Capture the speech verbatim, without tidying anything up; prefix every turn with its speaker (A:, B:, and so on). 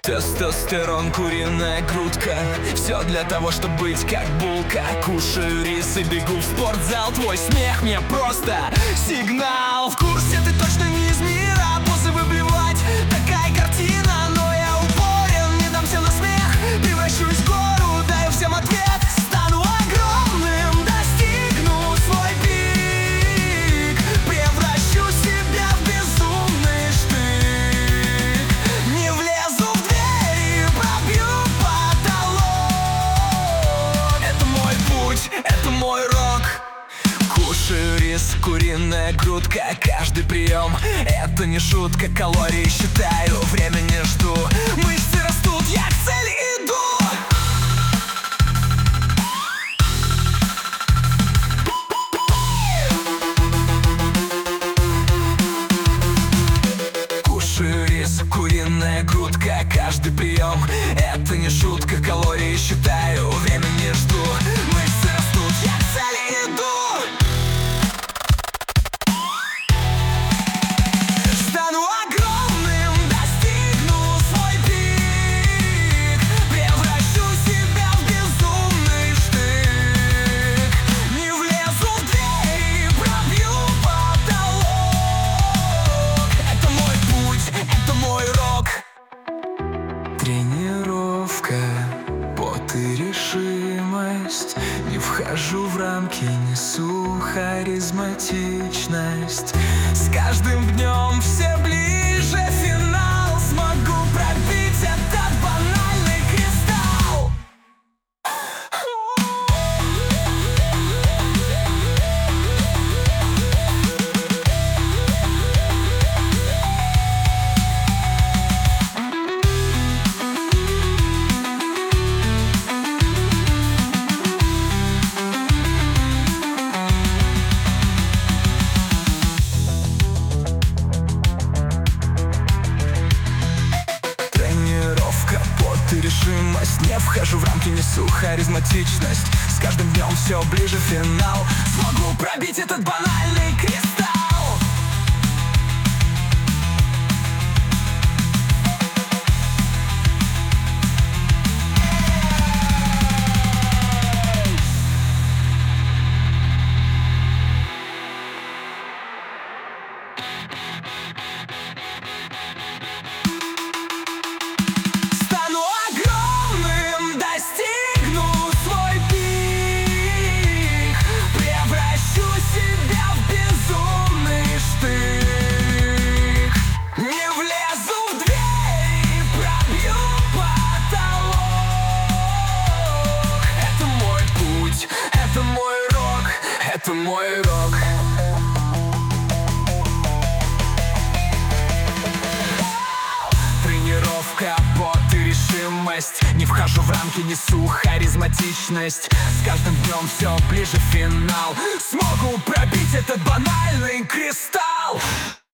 A: Тестостерон, куриная грудка, все для того, чтобы быть как булка. Кушаю рис и бегу в спортзал. Твой смех мне просто сигнал. В курсе ты точно не из мира, позы выблевать такая картина. Но я упорен, не дамся на смех. Превращусь в гору, даю всем ответ. Стану огромным, достигну свой пик. Превращу себя в безумный штык. Не влезу в двери, пробью потолок. Это мой путь, это мой рок. Кушаю рис, куриная грудка, каждый прием — это не шутка. Калории считаю, время не жду. Мышцы растут, я к цели иду. Кушаю рис, куриная грудка, каждый прием — это не шутка. Калории считаю, время не жду. Мышцы растут, я к цели иду. Стану огромным, достигну свой пик. Превращу себя в безумный штык. Не влезу в двери, пробью потолок. Это мой путь, это мой рок. Тренировка, пот и решимость. Не вхожу в рамки, несу харизматичность. С каждым днем все ближе финал. Смогу пробить этот банальный кристалл. И решимость, не вхожу в рамки, несу харизматичность. С каждым днем все ближе финал. Смогу пробить этот банальный кристалл. Это мой рок. Тренировка, пот и решимость. Не вхожу в рамки, несу харизматичность. С каждым днем все ближе финал. Смогу пробить этот банальный кристалл.